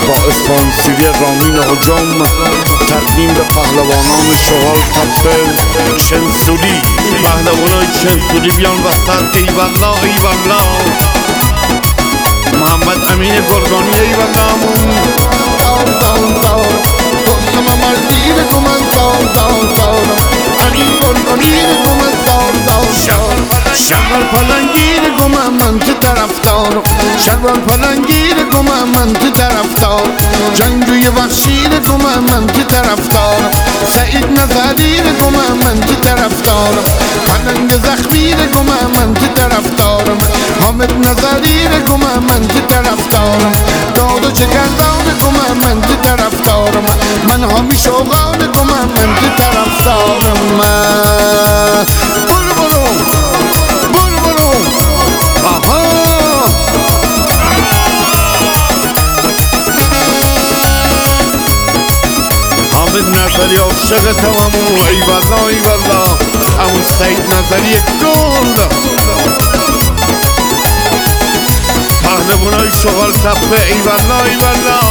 با اسپانسری رامین حجام تقدیم به پهلوانان شغال تپه چنسوری. پهلوانای چنسوری بیان وسط. ایوالله ایوالله محمد امین گرگانی ایواللهمون. Come Martire come al Amin Gorgonire come al Şarval palangire come manti taraftar. Şarval palangire come manti taraftar. Cancuyu vahşire come manti taraftar. Said Nazarire come manti taraftar. Palang zakhmire come manti taraftar. Hamid Nazarire come manti taraftar. Dodo çekerdane come manti taraftar. من همیشه اوغان گمم من تو طرفدارم. برو برو برو برو آها حامد نظری عاشق تمامو. ایوالله ایوالله همون سعید نظری گل. پهلوانای شغال تپه. ایوالله ایوالله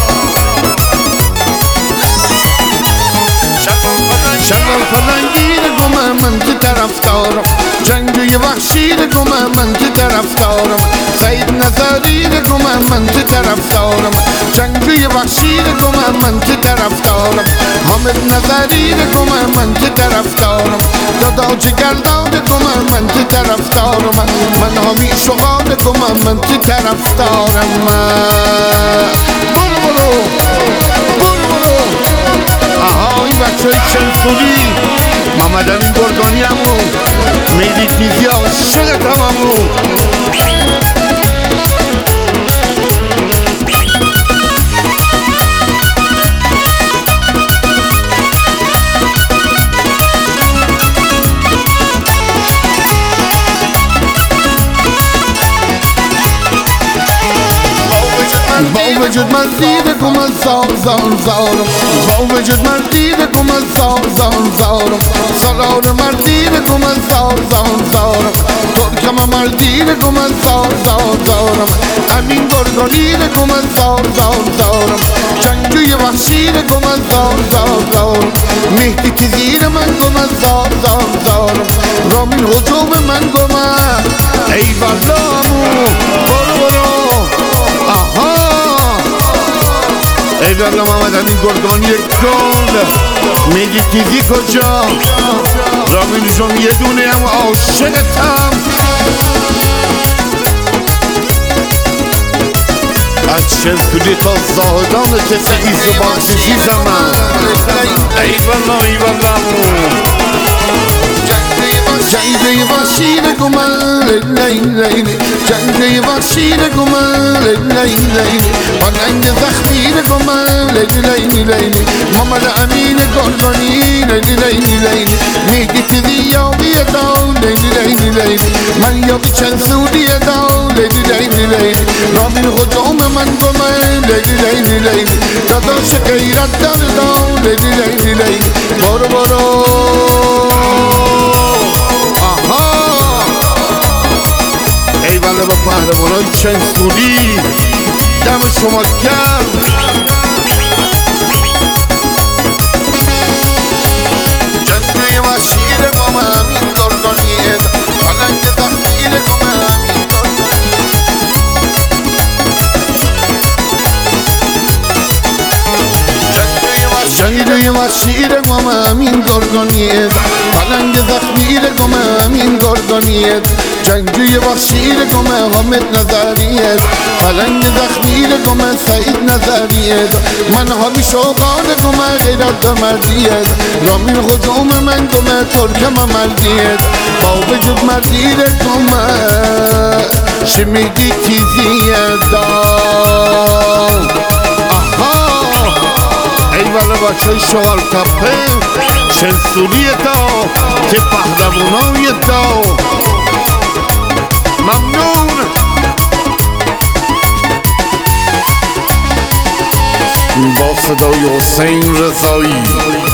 شرال پلنگیر گمه من تو طرفدارم. جنگوی وحشیر گمه من تو طرفدارم. سعید نظریر گمه من تو طرفدارم. جنگوی وحشیر گمه من تو طرفدارم. حامد نظریر گمه من تو طرفدارم. دادا جگردان گمه من تو طرفدارم. من همیشه شغال گمه من تو طرفدارم. برو برو برو برو آها این بچه های چنسوری. محمد امین گرگانی همو میدی تیزی عاشقت همو. با وجود من دیده کم از زارم. با وجود من دیده کم از زارم. سرار مردیده کم از زارم. ترکم مردیده کم از زارم. امین گرگانیده کم از زارم. جنگوی وحشیده کم از زارم. مهدی تزیر من کم از زارم. رامین حجوم من کم ایواللهمو. برو برو آها ایوالله محمد امین گرگانی گل. میگی تیزی کجا؟ رامین جون یه دونه هم عاشقتم. از چنسوری تا زاهدان کسی ایزو بخششی زمان. ایوالله ایوالله جنگی وحشیر گمل لیلی. جنگی وحشیر گمل لیلی. پلنگ زخمیر گمل لیلی. محمد امین گرگانی لیلی. میگی تیزی یاوی داو لیلی. من یاوی چنسوری داو لیلی. رامین حجوم من گمل لیلی. داداش غیرت در داو لیلی. برو برو ایواله با پهلوانای چنسوری. دم شما گرم. جنگوی وحشیر گم امین گرگانیه. پلنگ زخمیر گم امین جنگوی وحشیر گم امین گرگانیه. پلنگ زخمیر گم امین گرگانیه. جنگوی وحشیر گم حامد نظریه. پلنگ زخمیر گم سعید نظریه. من همیشه اوغان گم غیرت مردیه. رامین حجوم من گم ترکم مردیه. با وجود مردیره گم شمیدی تیزیه داو. آها ایواله بچه های شغال تپه چنسوری داو. که پهلوانای داو. ممنون. با صدای حسین رضایی.